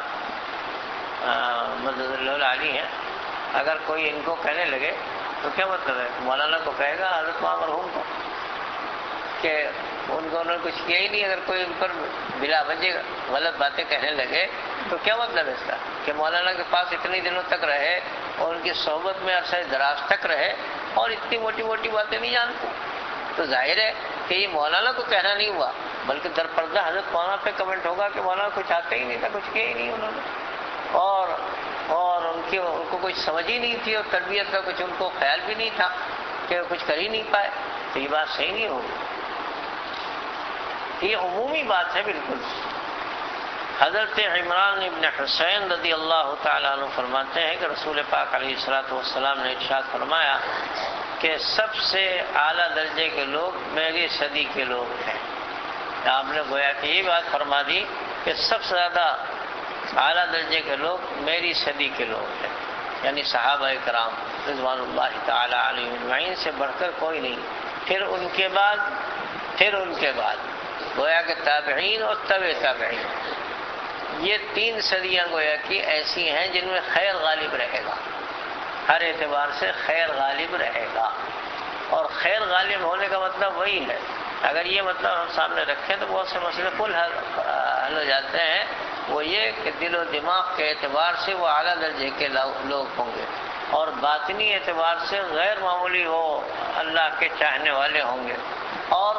مدد اللہ علی ہیں، اگر کوئی ان کو کہنے لگے تو کیا مطلب ہے؟ مولانا کو کہے گا حضرت وہاں مرحوم کو کہ انہوں نے کچھ کیا ہی نہیں. اگر کوئی ان پر بلا وجہ غلط باتیں کہنے لگے تو کیا مطلب ہے اس کا؟ کہ مولانا کے پاس اتنے دنوں تک رہے اور ان کی صحبت میں عرصہ دراز تک رہے اور اتنی موٹی موٹی باتیں نہیں جانتے. تو ظاہر ہے کہ یہ مولانا کو کہنا نہیں ہوا بلکہ در پردہ حضرت مولانا پہ کمنٹ ہوگا کہ مولانا کچھ آتا ہی نہیں تھا، کچھ کیا ہی نہیں انہوں نے، اور ان کو کچھ سمجھ ہی نہیں تھی اور تربیت کا کچھ ان کو خیال بھی نہیں تھا کہ کچھ کر ہی نہیں پائے. تو یہ بات صحیح نہیں ہوگی. یہ عمومی بات ہے بالکل. حضرت عمران ابن حسین رضی اللہ تعالیٰ عنہ فرماتے ہیں کہ رسول پاک علیہ الصلوۃ والسلام نے ارشاد فرمایا کہ سب سے اعلیٰ درجے کے لوگ میری صدی کے لوگ ہیں. آپ نے گویا کہ یہ بات فرما دی کہ سب سے زیادہ اعلیٰ درجے کے لوگ میری صدی کے لوگ ہیں، یعنی صحابہ کرام رضوان اللہ تعالیٰ علیہم اجمعین سے بڑھ کر کوئی نہیں. پھر ان کے بعد گویا کہ تابعین اور تبع تابعین، یہ 3 صدیاں گویا کہ ایسی ہیں جن میں خیر غالب رہے گا، ہر اعتبار سے خیر غالب رہے گا. اور خیر غالب ہونے کا مطلب وہی ہے، اگر یہ مطلب ہم سامنے رکھیں تو بہت سے مسئلے کل حل ہو جاتے ہیں. وہ یہ کہ دل و دماغ کے اعتبار سے وہ اعلیٰ درجے کے لوگ ہوں گے اور باطنی اعتبار سے غیر معمولی وہ اللہ کے چاہنے والے ہوں گے اور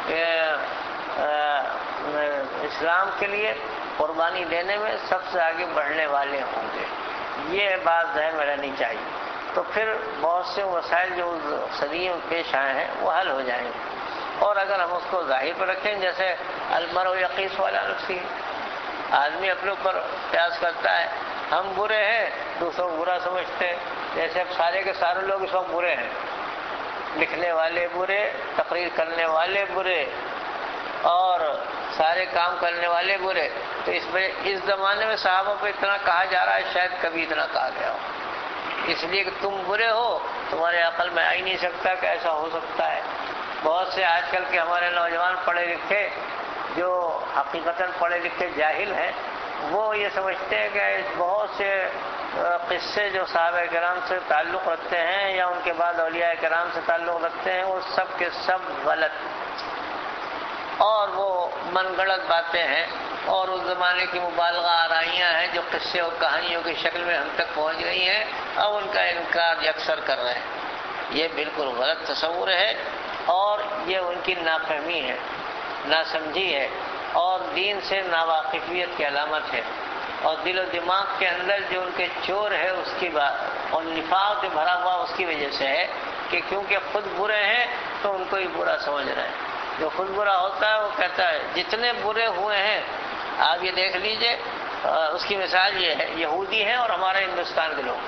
اسلام کے لیے قربانی دینے میں سب سے آگے بڑھنے والے ہوں گے. یہ بات ذہن میں رہنی چاہیے. تو پھر بہت سے مسائل جو صدیوں میں پیش آئے ہیں وہ حل ہو جائیں گے. اور اگر ہم اس کو ظاہر پر رکھیں جیسے المرء یقیس والا نفسی، آدمی اپنے اوپر قیاس کرتا ہے، ہم برے ہیں دوسروں کو برا سمجھتے ہیں. جیسے اب سارے کے سارے لوگ اس وقت برے ہیں، لکھنے والے برے، تقریر کرنے والے برے اور سارے کام کرنے والے برے. تو اس زمانے میں صحابہ پہ اتنا کہا جا رہا ہے، شاید کبھی اتنا کہا گیا ہو. اس لیے کہ تم برے ہو، تمہارے عقل میں آ ہی نہیں سکتا کہ ایسا ہو سکتا ہے۔ بہت سے آج کل کے ہمارے نوجوان پڑھے لکھے جو حقیقتاً پڑھے لکھے جاہل ہیں، وہ یہ سمجھتے ہیں کہ بہت سے قصے جو صحابہ کرام سے تعلق رکھتے ہیں یا ان کے بعد اولیاء کرام سے تعلق رکھتے ہیں، وہ سب کے سب غلط اور وہ من گڑت باتیں ہیں، اور اس زمانے کی مبالغہ آرائیاں ہیں جو قصے اور کہانیوں کی شکل میں ہم تک پہنچ گئی ہیں، اب ان کا انکار یکسر کر رہے ہیں۔ یہ بالکل غلط تصور ہے اور یہ ان کی نافہمی ہے، ناسمجھی ہے اور دین سے ناواقفیت کی علامت ہے، اور دل و دماغ کے اندر جو ان کے چور ہے اس کی بات اور نفاق سے بھرا ہوا اس کی وجہ سے ہے کہ کیونکہ خود برے ہیں تو ان کو ہی برا سمجھ رہے ہیں۔ جو خود برا ہوتا ہے وہ کہتا ہے جتنے برے ہوئے ہیں، آپ یہ دیکھ لیجئے، اس کی مثال یہ ہے، یہودی ہیں اور ہمارے ہندوستان کے لوگ،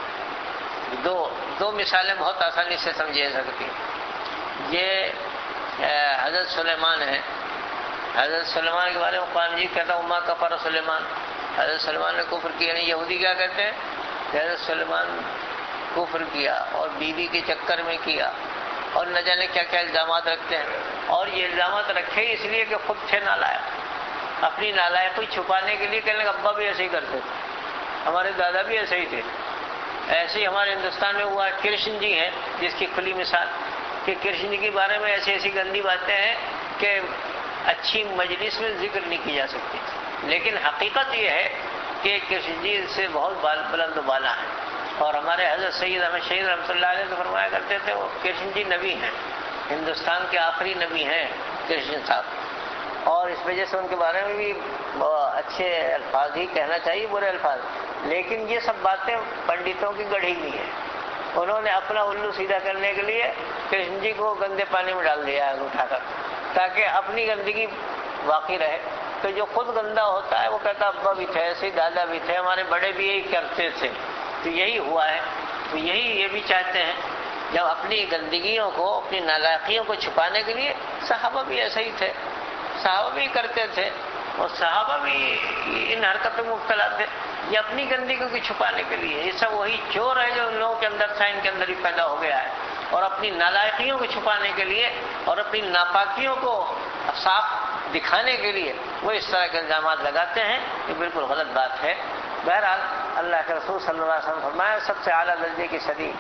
دو مثالیں بہت آسانی سے سمجھی جا سکتی ہیں۔ یہ حضرت سلیمان ہے، حضرت سلیمان کے بارے میں قرآن مجید کہتا ہے ما کفر سلیمان، حضرت سلیمان نے کفر کیا نہیں۔ یہودی کیا کہتے ہیں کہ حضرت سلیمان کفر کیا اور بیوی کے چکر میں کیا، اور نہ جانے کیا کیا الزامات رکھتے ہیں، اور یہ الزامات رکھے اس لیے کہ خود تھے نالائق، اپنی نالائقی چھپانے کے لیے کہنے ابا بھی ایسے ہی کرتے تھے، ہمارے دادا بھی ایسے ہی تھے۔ ایسے ہی ہمارے ہندوستان میں ہوا کرشن جی ہیں جس کی کھلی مثال کہ کرشن جی کے بارے میں ایسی ایسی گندی باتیں ہیں کہ اچھی مجلس میں ذکر نہیں کی جا سکتی، لیکن حقیقت یہ ہے کہ کرشن جی سے بہت بلند و بالا ہیں، اور ہمارے حضرت سید احمد شہید رحمۃ اللہ علیہ سے فرمایا کرتے تھے وہ کرشن جی نبی ہیں، ہندوستان کے آخری نبی ہیں کرشن صاحب، اور اس وجہ سے ان کے بارے میں بھی اچھے الفاظ ہی کہنا چاہیے، برے الفاظ، لیکن یہ سب باتیں پنڈتوں کی گڑھی ہوئی ہیں۔ انہوں نے اپنا الو سیدھا کرنے کے لیے کرشن جی کو گندے پانی میں ڈال دیا ہے اٹھا کر، تاکہ اپنی گندگی باقی رہے۔ تو جو خود گندا ہوتا ہے وہ کہتا ابا بھی تھے ایسے، دادا بھی تھے، ہمارے بڑے بھی یہی کرتے تھے، تو یہی ہوا ہے۔ تو یہی یہ بھی چاہتے ہیں جب اپنی گندگیوں کو، اپنی نالائقیوں کو چھپانے کے لیے، صحابہ بھی ایسے ہی تھے، صحابہ بھی کرتے تھے، اور صحابہ بھی ان حرکتوں میں مبتلا تھے، یہ اپنی گندگیوں کو چھپانے کے لیے۔ یہ سب وہی چور ہے جو ان لوگوں کے اندر تھا، ان کے اندر ہی پیدا ہو گیا ہے، اور اپنی نالائقیوں کو چھپانے کے لیے اور اپنی ناپاکیوں کو صاف دکھانے کے لیے وہ اس طرح کے الزامات لگاتے ہیں، یہ بالکل غلط بات ہے۔ بہرحال اللہ کے رسول صلی اللہ علیہ وسلم فرمایا سب سے اعلیٰ درجے کی صدی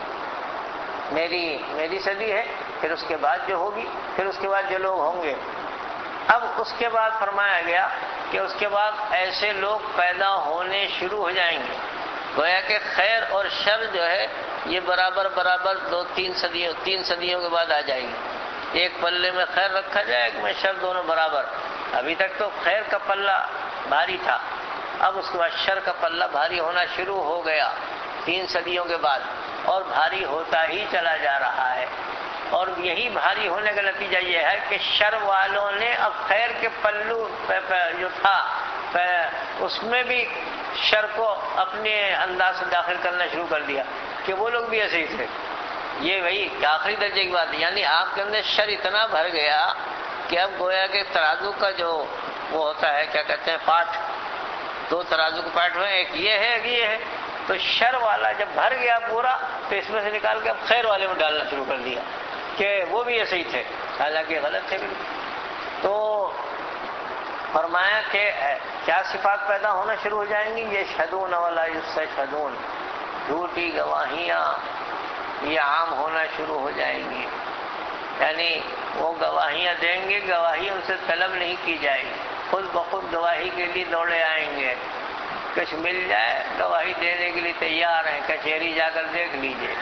میری صدی ہے، پھر اس کے بعد جو ہوگی، پھر اس کے بعد جو لوگ ہوں گے۔ اب اس کے بعد فرمایا گیا کہ اس کے بعد ایسے لوگ پیدا ہونے شروع ہو جائیں گے، گویا کہ خیر اور شر جو ہے یہ برابر تین صدیوں کے بعد آ جائے گی۔ ایک پلے میں خیر رکھا جائے، ایک میں شر، دونوں برابر۔ ابھی تک تو خیر کا پلہ بھاری تھا، اب اس کے بعد شر کا پلہ بھاری ہونا شروع ہو گیا 3 صدیوں کے بعد، اور بھاری ہوتا ہی چلا جا رہا ہے۔ اور یہی بھاری ہونے کا نتیجہ یہ ہے کہ شر والوں نے اب خیر کے پلو جو تھا اس میں بھی شر کو اپنے انداز سے داخل کرنا شروع کر دیا کہ وہ لوگ بھی ایسے ہی تھے۔ یہ وہی آخری درجے کی بات ہے، یعنی آپ کے اندر شر اتنا بھر گیا کہ اب گویا کہ ترازو کا جو وہ ہوتا ہے کیا کہتے ہیں پاٹ، 2 ترازو کے پاٹ ہوئے، ایک یہ ہے ایک یہ ہے، تو شر والا جب بھر گیا پورا تو اس میں سے نکال کے اب خیر والے میں ڈالنا شروع کر دیا کہ وہ بھی ایسے ہی تھے، حالانکہ غلط تھے بالکل۔ تو فرمایا کہ کیا صفات پیدا ہونا شروع ہو جائیں گی، یہ شہدون ولا یستشہدون، جھوٹی گواہیاں یہ عام ہونا شروع ہو جائیں گی، یعنی وہ گواہیاں دیں گے، گواہی ان سے طلب نہیں کی جائے گی، خود بخود گواہی کے لیے دوڑے آئیں گے، کچھ مل جائے گواہی دینے کے لیے تیار ہیں، کچہری جا کر دیکھ لیجئے،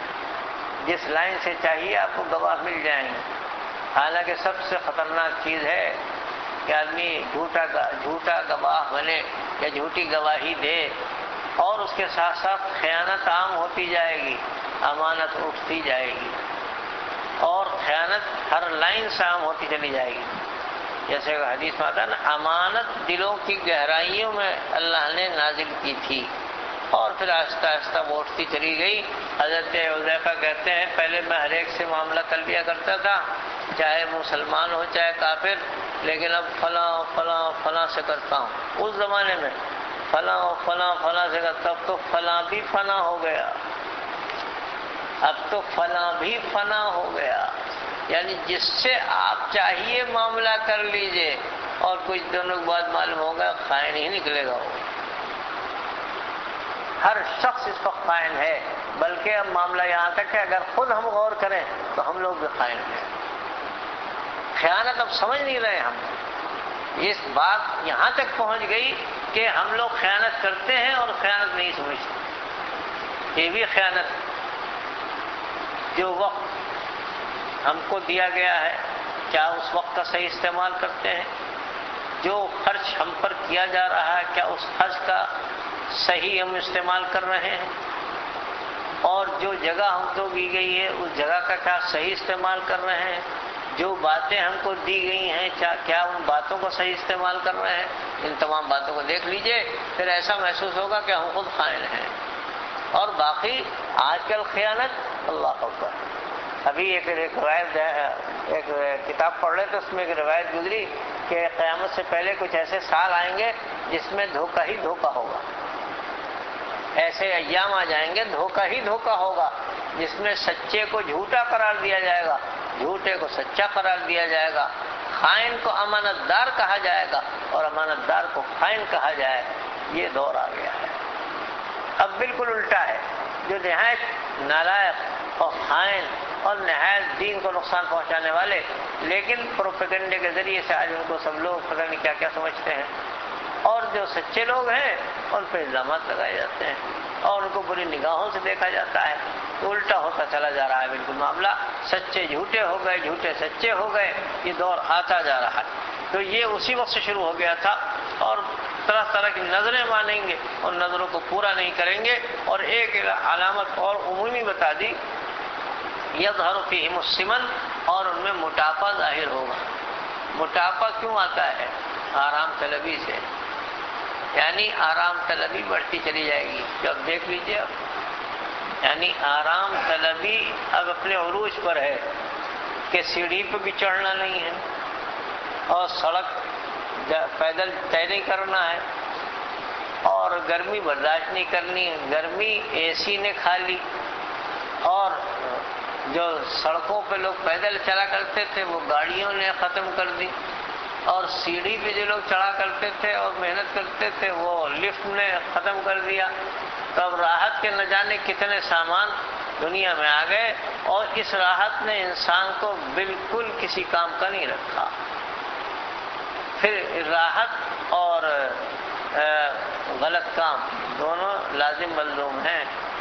جس لائن سے چاہیے آپ کو گواہ مل جائیں گے۔ حالانکہ سب سے خطرناک چیز ہے کہ آدمی جھوٹا گواہ بنے یا جھوٹی گواہی دے، اور اس کے ساتھ ساتھ خیانت عام ہوتی جائے گی، امانت اٹھتی جائے گی، اور خیانت ہر لائن سے عام ہوتی چلی جائے گی۔ جیسے حدیث میں آتا ہے نا، امانت دلوں کی گہرائیوں میں اللہ نے نازل کی تھی، اور پھر آہستہ آہستہ وہ اٹھتی چلی گئی۔ حضرت حذیفہ کہتے ہیں پہلے میں ہر ایک سے معاملہ کر لیا کرتا تھا، چاہے مسلمان ہو چاہے کافر، لیکن اب فلاں فلاں فلاں سے کرتا ہوں۔ اس زمانے میں فلاں فلاں فلاں سے کرتا، اب تو فلاں بھی فنا ہو گیا، اب تو فنا بھی فنا ہو گیا، یعنی جس سے آپ چاہیے معاملہ کر لیجئے، اور کچھ دنوں کے بعد معلوم ہوگا خائن ہی نکلے گا وہ۔ ہر شخص اس وقت خائن ہے، بلکہ اب معاملہ یہاں تک ہے اگر خود ہم غور کریں تو ہم لوگ بھی خائن ہیں۔ خیانت اب سمجھ نہیں رہے ہم، اس بات یہاں تک پہنچ گئی کہ ہم لوگ خیانت کرتے ہیں اور خیانت نہیں سمجھتے۔ یہ بھی خیانت، جو وقت ہم کو دیا گیا ہے کیا اس وقت کا صحیح استعمال کرتے ہیں؟ جو خرچ ہم پر کیا جا رہا ہے کیا اس خرچ کا صحیح ہم استعمال کر رہے ہیں؟ اور جو جگہ ہم کو دی گئی ہے اس جگہ کا کیا صحیح استعمال کر رہے ہیں؟ جو باتیں ہم کو دی گئی ہیں کیا ان باتوں کو صحیح استعمال کر رہے ہیں؟ ان تمام باتوں کو دیکھ لیجئے، پھر ایسا محسوس ہوگا کہ ہم خود خائن ہیں۔ اور باقی آج کل خیانت، اللہ اکبر، ابھی ایک روایت، ایک کتاب پڑھ رہے تھے، اس میں ایک روایت گزری کہ قیامت سے پہلے کچھ ایسے سال آئیں گے جس میں دھوکہ ہی دھوکہ ہوگا۔ ایسے ایام آ جائیں گے دھوکہ ہی دھوکہ ہوگا، جس میں سچے کو جھوٹا قرار دیا جائے گا، جھوٹے کو سچا قرار دیا جائے گا، خائن کو امانت دار کہا جائے گا اور امانت دار کو خائن کہا جائے۔ یہ دور آ گیا ہے۔ اب بالکل الٹا ہے، جو نہایت نالائق اور خائن اور نہایت دین کو نقصان پہنچانے والے، لیکن پروپیگنڈے کے ذریعے سے آج ان کو سب لوگ پتہ نہیں کیا کیا سمجھتے ہیں، اور جو سچے لوگ ہیں ان پہ الزامات لگائے جاتے ہیں اور ان کو بری نگاہوں سے دیکھا جاتا ہے۔ تو الٹا ہوتا چلا جا رہا ہے بالکل معاملہ، سچے جھوٹے ہو گئے، جھوٹے سچے ہو گئے، یہ دور آتا جا رہا ہے۔ تو یہ اسی وقت سے شروع ہو گیا تھا، اور طرح طرح کی نظریں مانیں گے اور نظروں کو پورا نہیں کریں گے۔ اور ایک علامت اور عمومی بتا دی، یظہر فیہم السمن، اور ان میں موٹاپا ظاہر ہوگا۔ موٹاپا کیوں آتا ہے؟ آرام طلبی سے، یعنی آرام طلبی بڑھتی چلی جائے گی۔ جب دیکھ لیجئے اب، یعنی آرام طلبی اب اپنے عروج پر ہے کہ سیڑھی پہ بھی چڑھنا نہیں ہے اور سڑک پیدل طے نہیں کرنا ہے، اور گرمی برداشت نہیں کرنی ہے، گرمی اے سی نے کھا لی، اور جو سڑکوں پہ لوگ پیدل چلا کرتے تھے وہ گاڑیوں نے ختم کر دی، اور سیڑھی پہ جو لوگ چڑھا کرتے تھے اور محنت کرتے تھے وہ لفٹ نے ختم کر دیا۔ تو اب راحت کے نہ جانے کتنے سامان دنیا میں آ گئے، اور اس راحت نے انسان کو بالکل کسی کام کا نہیں رکھا۔ پھر راحت اور غلط کام دونوں لازم ملزوم ہیں۔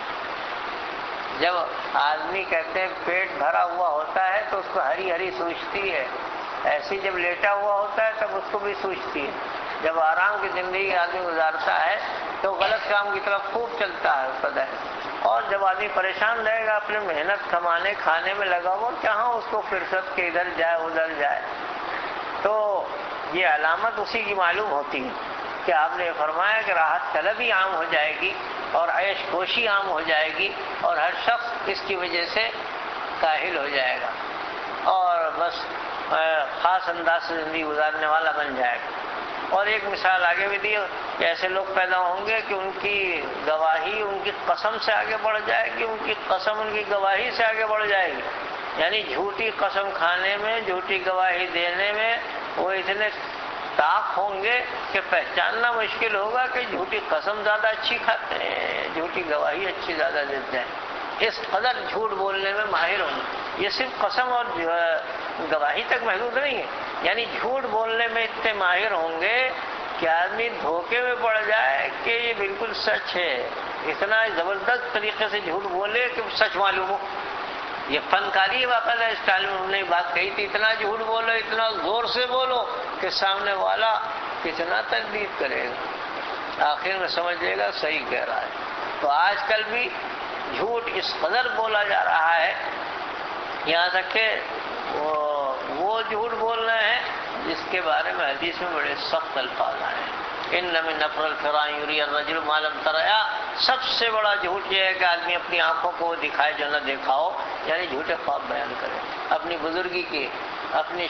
جب آدمی کہتے ہیں پیٹ بھرا ہوا ہوتا ہے تو اس کو ہری ہری سوچتی ہے، ایسی جب لیٹا ہوا ہوتا ہے تب اس کو بھی سوچتی ہے۔ جب آرام کی زندگی آدمی گزارتا ہے تو غلط کام کی طرف خوب چلتا ہے اس کا ذہن، اور جب آدمی پریشان رہے گا اپنے محنت کمانے کھانے میں لگا ہوا، کہاں اس کو فرصت کے ادھر جائے ادھر جائے۔ تو یہ علامت اسی کی معلوم ہوتی ہے کہ آپ نے فرمایا کہ راحت طلبی عام ہو جائے گی اور عیش کوشی عام ہو جائے گی، اور ہر شخص اس کی وجہ سے کاہل ہو جائے گا اور بس خاص انداز سے زندگی گزارنے والا بن جائے گا۔ اور ایک مثال آگے بھی دی کہ ایسے لوگ پیدا ہوں گے کہ ان کی گواہی ان کی قسم سے آگے بڑھ جائے گی، ان کی قسم ان کی گواہی سے آگے بڑھ جائے گی، یعنی جھوٹی قسم کھانے میں، جھوٹی گواہی دینے میں وہ اتنے طاق ہوں گے کہ پہچاننا مشکل ہوگا کہ جھوٹی قسم زیادہ اچھی کھاتے ہیں، جھوٹی گواہی اچھی زیادہ دیتے ہیں۔ اس قدر جھوٹ بولنے میں ماہر ہوں گے۔ یہ صرف قسم اور گواہی تک محدود نہیں ہے، یعنی جھوٹ بولنے میں اتنے ماہر ہوں گے کہ آدمی دھوکے میں پڑ جائے کہ یہ بالکل سچ ہے، اتنا زبردست طریقے سے جھوٹ بولے کہ سچ معلوم ہو۔ یہ فنکاری ہے واقعہ، اس ٹائم میں ہم نے بات کہی تھی، اتنا جھوٹ بولو، اتنا زور سے بولو کہ سامنے والا کتنا تردید کرے گا، آخر میں سمجھ لے گا صحیح کہہ رہا ہے۔ تو آج کل بھی جھوٹ اس قدر بولا جا رہا ہے، یہاں تک کہ وہ جھوٹ بول رہے ہیں جس کے بارے میں حدیث میں بڑے سخت الفاظ آئے ہیں۔ ان من نفر الفراء یری الرجل ما لم تریا، سب سے بڑا جھوٹ یہ ہے کہ آدمی اپنی آنکھوں کو دکھائے جو نہ دیکھا ہو، یعنی جھوٹے خواب بیان کرے، اپنی بزرگی کی، اپنی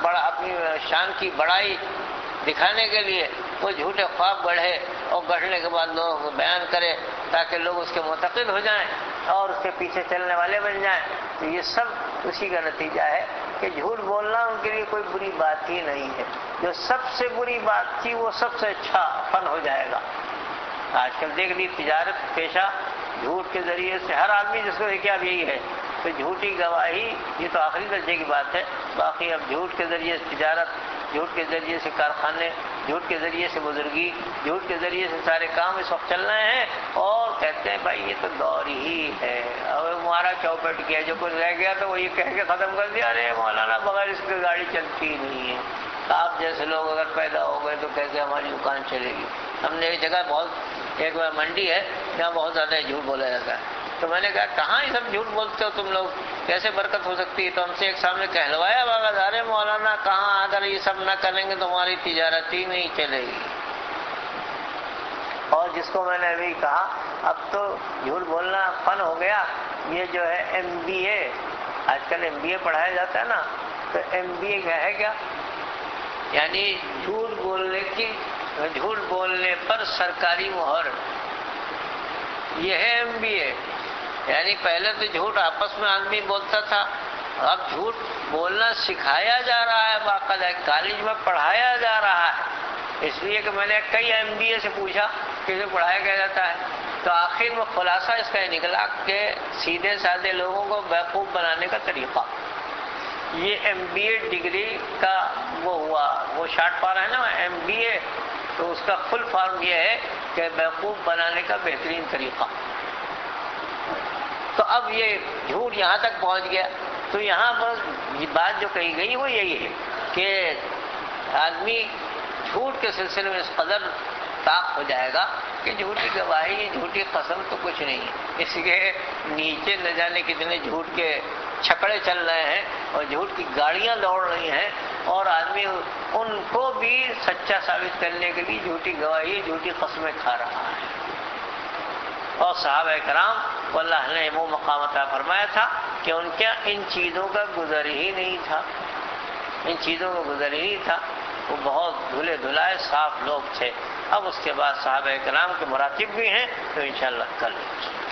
شان کی بڑائی دکھانے کے لیے وہ جھوٹے خواب گڑھے اور گڑھنے کے بعد لوگوں کو بیان کرے تاکہ لوگ اس کے معتقد ہو جائیں۔ اور اس کے پیچھے چلنے والے بن جائیں، تو یہ سب اسی کا نتیجہ ہے کہ جھوٹ بولنا ان کے لیے کوئی بری بات ہی نہیں ہے. جو سب سے بری بات تھی وہ سب سے اچھا فن ہو جائے گا. آج کل دیکھ لی تجارت پیشہ جھوٹ کے ذریعے سے ہر آدمی جس کو دیکھے اب یہی ہے کہ جھوٹی گواہی یہ تو آخری درجے کی بات ہے. باقی اب جھوٹ کے ذریعے سے تجارت، جھوٹ کے ذریعے سے کارخانے، جھوٹ کے ذریعے سے بزرگی، جھوٹ کے ذریعے سے سارے کام اس وقت چل رہے ہیں. اور کہتے ہیں بھائی یہ تو دور ہی ہے. اور ہمارا چوپٹ کیا، جو کچھ رہ گیا تو وہ یہ کہہ کے ختم کر دیا، ارے مولانا بغیر اس کی گاڑی چلتی ہی نہیں ہے. آپ جیسے لوگ اگر پیدا ہو گئے تو کیسے ہماری دکان چلے گی. ہم نے ایک جگہ ایک منڈی ہے جہاں بہت زیادہ جھوٹ بولا جاتا ہے، تو میں نے کہا کہاں یہ سب جھوٹ بولتے ہو تم لوگ، کیسے برکت ہو سکتی ہے؟ تو ہم سے ایک سامنے کہلوایا باغادار مولانا کہاں اگر یہ سب نہ کریں گے تو ہماری تجارت ہی نہیں چلے گی. اور جس کو میں نے ابھی کہا اب تو جھوٹ بولنا فن ہو گیا. یہ جو ہے MBA، آج کل MBA پڑھایا جاتا ہے نا، تو MBA کیا ہے کیا؟ یعنی جھوٹ بولنے پر سرکاری مہر، یہ ہے MBA. یعنی پہلے تو جھوٹ آپس میں آدمی بولتا تھا، اب جھوٹ بولنا سکھایا جا رہا ہے، باقاعدہ کالج میں پڑھایا جا رہا ہے. اس لیے کہ میں نے کئی MBA سے پوچھا کہ اسے پڑھایا کیا جاتا ہے، تو آخر میں خلاصہ اس کا نکلا کہ سیدھے سادے لوگوں کو بیوقوف بنانے کا طریقہ. یہ MBA ڈگری کا وہ ہوا، وہ شارٹ فارم ہے نا MBA، تو اس کا فل فارم یہ ہے کہ بیوقوف بنانے کا بہترین طریقہ. تو اب یہ جھوٹ یہاں تک پہنچ گیا. تو یہاں پر یہ بات جو کہی گئی وہ یہی ہے کہ آدمی جھوٹ کے سلسلے میں اس قدر طاق ہو جائے گا کہ جھوٹی گواہی، جھوٹی قسم تو کچھ نہیں ہے. اس کے نیچے نہ جانے کتنے جھوٹ کے چھکڑے چل رہے ہیں اور جھوٹ کی گاڑیاں دوڑ رہی ہیں، اور آدمی ان کو بھی سچا ثابت کرنے کے لیے جھوٹی گواہی، جھوٹی قسمیں کھا رہا ہے. اور صحابہ کرام کو اللہ نے وہ مقام عطا فرمایا تھا کہ ان کے ان چیزوں کا گزر ہی نہیں تھا، ان چیزوں کا گزر ہی نہیں تھا. وہ بہت دھلے دھلائے صاف لوگ تھے. اب اس کے بعد صحابہ کرام کے مراتب بھی ہیں، تو انشاءاللہ کل